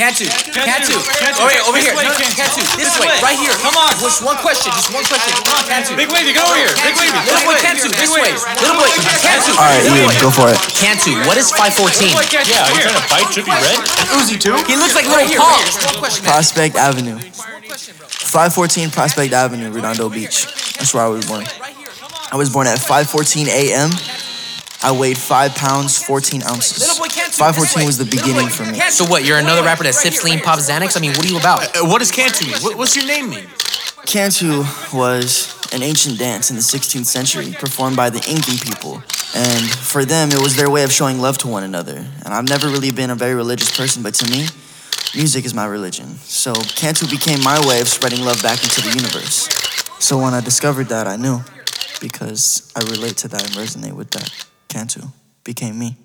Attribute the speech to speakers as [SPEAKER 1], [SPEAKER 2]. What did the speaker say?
[SPEAKER 1] Cantu. Oh, wait, over here. Cantu, this way, right here.
[SPEAKER 2] Come on.
[SPEAKER 1] Just one question. Come on, Cantu.
[SPEAKER 2] Big Wavy, get over here. Big Wavy.
[SPEAKER 1] Little boy Cantu, this way. Little boy Cantu.
[SPEAKER 3] All right, Ian, go for it.
[SPEAKER 1] Cantu, what is 514?
[SPEAKER 2] Yeah, are you trying to fight Trippy Red?
[SPEAKER 4] Uzi too?
[SPEAKER 1] He looks like Little Paul.
[SPEAKER 3] Prospect Avenue. 514 Prospect Avenue, Redondo Beach. That's where I was born. I was born at 5:14 a.m. I weighed 5 pounds, 14 ounces. 514 was the beginning for me.
[SPEAKER 1] So what, you're another rapper that sips lean, pops Xanax? I mean, what are you about?
[SPEAKER 2] What does Cantu mean? What's your name mean?
[SPEAKER 3] Cantu was an ancient dance in the 16th century performed by the Incan people. And for them, it was their way of showing love to one another. And I've never really been a very religious person, but to me, music is my religion. So Cantu became my way of spreading love back into the universe. So when I discovered that, I knew, because I relate to that and resonate with that. Cantu became me.